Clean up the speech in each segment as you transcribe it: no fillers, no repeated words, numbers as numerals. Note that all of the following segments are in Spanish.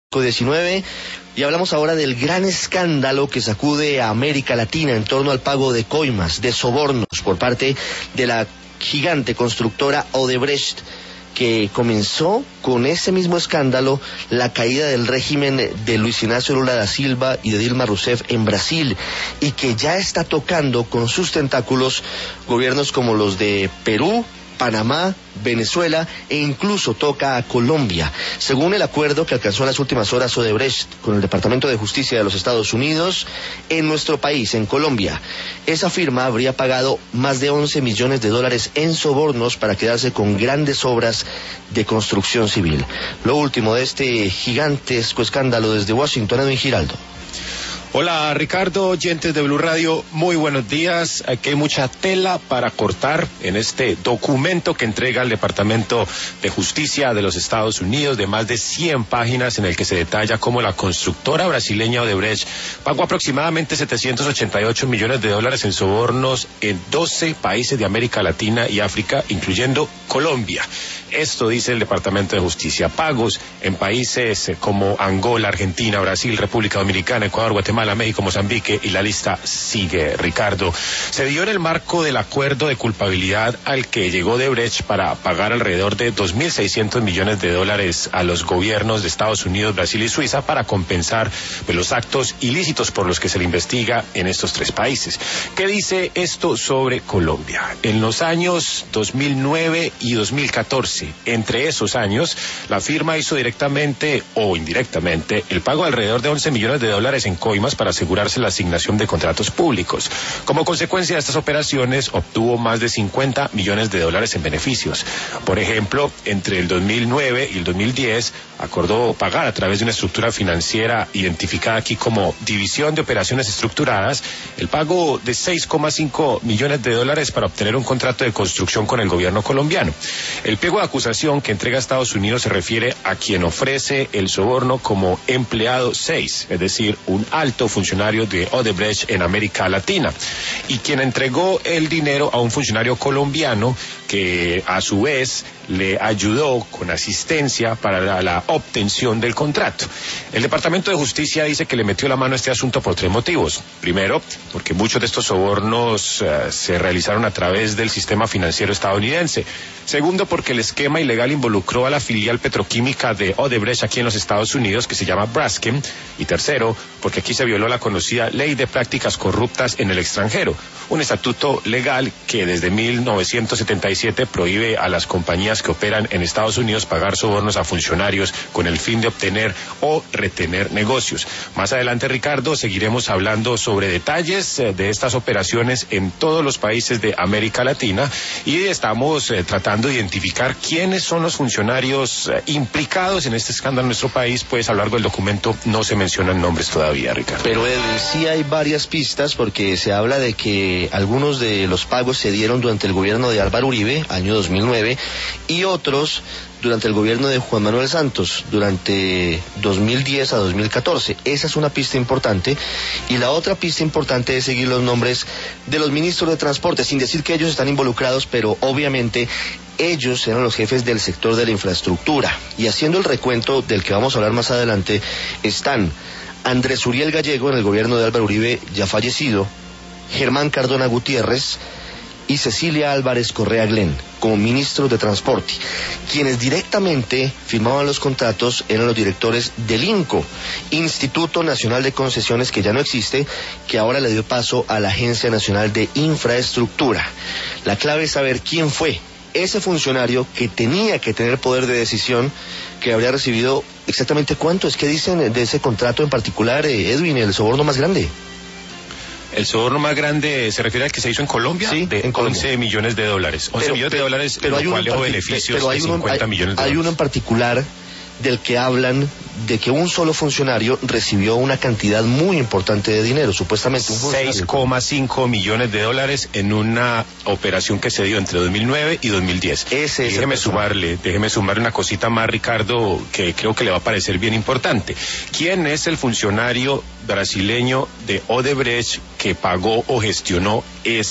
19 y hablamos ahora del gran escándalo que sacude a América Latina en torno al pago de coimas, de sobornos por parte de la gigante constructora Odebrecht, que comenzó con ese mismo escándalo la caída del régimen de Luis Inácio Lula da Silva y de Dilma Rousseff en Brasil, y que ya está tocando con sus tentáculos gobiernos como los de Perú, Panamá, Venezuela e incluso toca a Colombia. Según el acuerdo que alcanzó en las últimas horas Odebrecht con el Departamento de Justicia de los Estados Unidos, en nuestro país, en Colombia, esa firma habría pagado más de 11 millones de dólares en sobornos para quedarse con grandes obras de construcción civil. Lo último de este gigantesco escándalo desde Washington, Edwin Giraldo. Hola Ricardo, oyentes de Blue Radio, muy buenos días. Aquí hay mucha tela para cortar en este documento que entrega el Departamento de Justicia de los Estados Unidos, de más de 100 páginas, en el que se detalla cómo la constructora brasileña Odebrecht pagó aproximadamente 788 millones de dólares en sobornos en 12 países de América Latina y África, incluyendo Colombia. Esto dice el Departamento de Justicia. Pagos en países como Angola, Argentina, Brasil, República Dominicana, Ecuador, Guatemala, México, Mozambique, y la lista sigue, Ricardo. Se dio en el marco del acuerdo de culpabilidad al que llegó Odebrecht para pagar alrededor de 2.600 millones de dólares a los gobiernos de Estados Unidos, Brasil y Suiza para compensar los actos ilícitos por los que se le investiga en estos tres países. ¿Qué dice esto sobre Colombia? En los años 2009 y 2014, entre esos años, la firma hizo directamente o indirectamente el pago de alrededor de 11 millones de dólares en coimas para asegurarse la asignación de contratos públicos. Como consecuencia de estas operaciones, obtuvo más de 50 millones de dólares en beneficios. Por ejemplo, entre el 2009 y el 2010, acordó pagar a través de una estructura financiera identificada aquí como División de Operaciones Estructuradas, el pago de 6,5 millones de dólares para obtener un contrato de construcción con el gobierno colombiano. El pliego de acusación que entrega Estados Unidos se refiere a quien ofrece el soborno como empleado 6, es decir, un alto funcionario de Odebrecht en América Latina, y quien entregó el dinero a un funcionario colombiano que a su vez le ayudó con asistencia para la obtención del contrato. El Departamento de Justicia dice que le metió la mano a este asunto por tres motivos. Primero, porque muchos de estos sobornos se realizaron a través del sistema financiero estadounidense. Segundo, porque el esquema ilegal involucró a la filial petroquímica de Odebrecht aquí en los Estados Unidos, que se llama Braskem. Y tercero, porque aquí se violó la conocida Ley de Prácticas Corruptas en el Extranjero, un estatuto legal que desde 1977 prohíbe a las compañías que operan en Estados Unidos pagar sobornos a funcionarios con el fin de obtener o retener negocios. Más adelante, Ricardo, seguiremos hablando sobre detalles de estas operaciones en todos los países de América Latina, y estamos tratando de identificar quiénes son los funcionarios implicados en este escándalo en nuestro país, pues a lo largo del documento no se mencionan nombres todavía, Ricardo. Pero sí hay varias pistas, porque se habla de que algunos de los pagos se dieron durante el gobierno de Álvaro Uribe, año 2009, y otros durante el gobierno de Juan Manuel Santos, durante 2010 a 2014. Esa es una pista importante. Y la otra pista importante es seguir los nombres de los ministros de Transporte, sin decir que ellos están involucrados, pero obviamente ellos eran los jefes del sector de la infraestructura. Y haciendo el recuento del que vamos a hablar más adelante, están Andrés Uriel Gallego en el gobierno de Álvaro Uribe, ya fallecido, Germán Cardona Gutiérrez y Cecilia Álvarez Correa Glenn como ministros de Transporte. Quienes directamente firmaban los contratos eran los directores del INCO, Instituto Nacional de Concesiones, que ya no existe, que ahora le dio paso a la Agencia Nacional de Infraestructura. La clave es saber quién fue ese funcionario que tenía que tener poder de decisión, que habría recibido exactamente cuánto. Es que dicen de ese contrato en particular, Edwin, el soborno más grande. El soborno más grande se refiere al que se hizo en Colombia, sí, de en Colombia. 11 millones de dólares. 11 millones de dólares, pero lo cual dejó beneficios de 50 millones de dólares. Hay uno en particular del que hablan de que un solo funcionario recibió una cantidad muy importante de dinero, supuestamente un funcionario. 6,5 millones de dólares en una operación que se dio entre 2009 y 2010. Déjeme sumarle una cosita más, Ricardo, que creo que le va a parecer bien importante. ¿Quién es el funcionario brasileño de Odebrecht que pagó o gestionó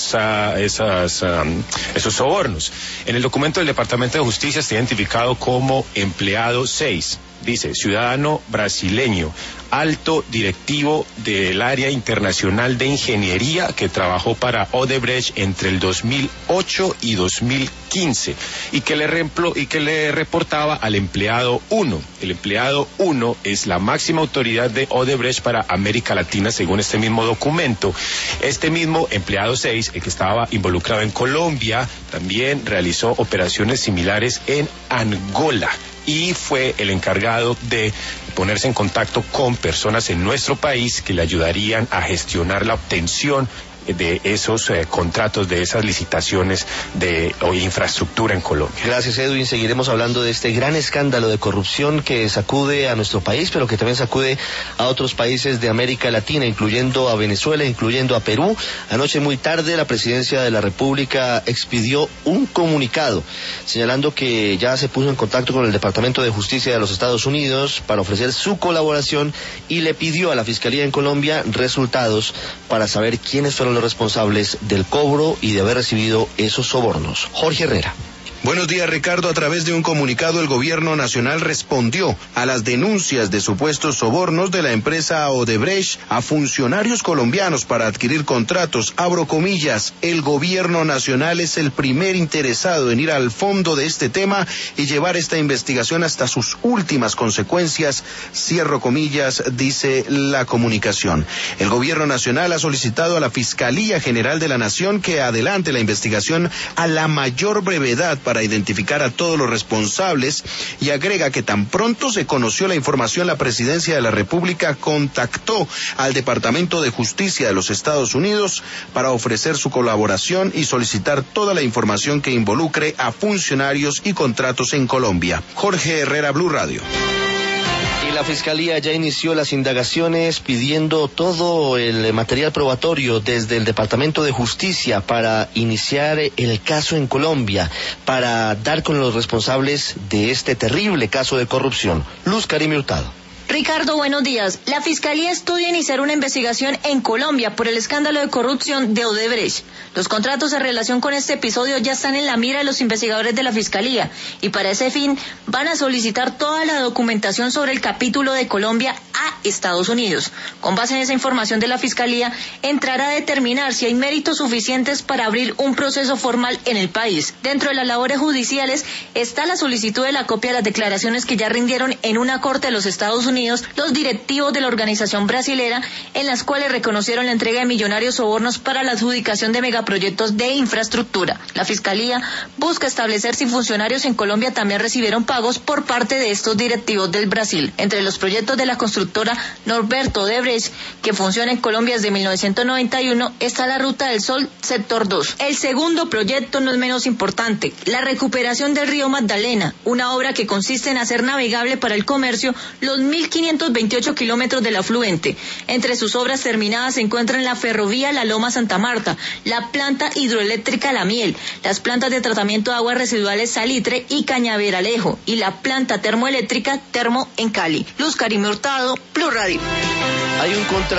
esos sobornos? En el documento del Departamento de Justicia está identificado como empleado 6. Dice, ciudadano brasileño, alto directivo del área internacional de ingeniería que trabajó para Odebrecht entre el 2008 y 2015 y que le reportaba al empleado 1. El empleado 1 es la máxima autoridad de Odebrecht para América Latina según este mismo documento. Este mismo empleado 6, el que estaba involucrado en Colombia, también realizó operaciones similares en Angola y fue el encargado de ponerse en contacto con personas en nuestro país que le ayudarían a gestionar la obtención de esos contratos, de esas licitaciones de infraestructura en Colombia. Gracias, Edwin. Seguiremos hablando de este gran escándalo de corrupción que sacude a nuestro país, pero que también sacude a otros países de América Latina, incluyendo a Venezuela, incluyendo a Perú. Anoche muy tarde, la Presidencia de la República expidió un comunicado señalando que ya se puso en contacto con el Departamento de Justicia de los Estados Unidos para ofrecer su colaboración y le pidió a la Fiscalía en Colombia resultados para saber quiénes fueron los responsables del cobro y de haber recibido esos sobornos. Jorge Herrera. Buenos días, Ricardo. A través de un comunicado, el gobierno nacional respondió a las denuncias de supuestos sobornos de la empresa Odebrecht a funcionarios colombianos para adquirir contratos. Abro comillas, el gobierno nacional es el primer interesado en ir al fondo de este tema y llevar esta investigación hasta sus últimas consecuencias. Cierro comillas, dice la comunicación. El gobierno nacional ha solicitado a la Fiscalía General de la Nación que adelante la investigación a la mayor brevedad para identificar a todos los responsables y agrega que tan pronto se conoció la información, la Presidencia de la República contactó al Departamento de Justicia de los Estados Unidos para ofrecer su colaboración y solicitar toda la información que involucre a funcionarios y contratos en Colombia. Jorge Herrera, Blue Radio. Y la Fiscalía ya inició las indagaciones pidiendo todo el material probatorio desde el Departamento de Justicia para iniciar el caso en Colombia, para dar con los responsables de este terrible caso de corrupción. Luz Karime Hurtado. Ricardo, buenos días. La Fiscalía estudia iniciar una investigación en Colombia por el escándalo de corrupción de Odebrecht. Los contratos en relación con este episodio ya están en la mira de los investigadores de la Fiscalía y para ese fin van a solicitar toda la documentación sobre el capítulo de Colombia a Estados Unidos. Con base en esa información de la Fiscalía, entrará a determinar si hay méritos suficientes para abrir un proceso formal en el país. Dentro de las labores judiciales está la solicitud de la copia de las declaraciones que ya rindieron en una corte de los Estados Unidos los directivos de la organización brasilera, en las cuales reconocieron la entrega de millonarios sobornos para la adjudicación de megaproyectos de infraestructura. La Fiscalía busca establecer si funcionarios en Colombia también recibieron pagos por parte de estos directivos del Brasil. Entre los proyectos de la constructora Norberto Odebrecht, que funciona en Colombia desde 1991, está la Ruta del Sol Sector 2. El segundo proyecto no es menos importante, la recuperación del río Magdalena, una obra que consiste en hacer navegable para el comercio los 1.528 kilómetros del afluente. Entre sus obras terminadas se encuentran la ferrovía La Loma Santa Marta, la planta hidroeléctrica La Miel, las plantas de tratamiento de aguas residuales Salitre y Cañaveralejo y la planta termoeléctrica Termo en Cali. Luz Karime Hurtado, Blue Radio. Hay un